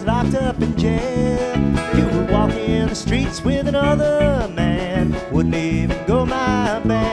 locked up in jail. You were walking the streets with another man, wouldn't even go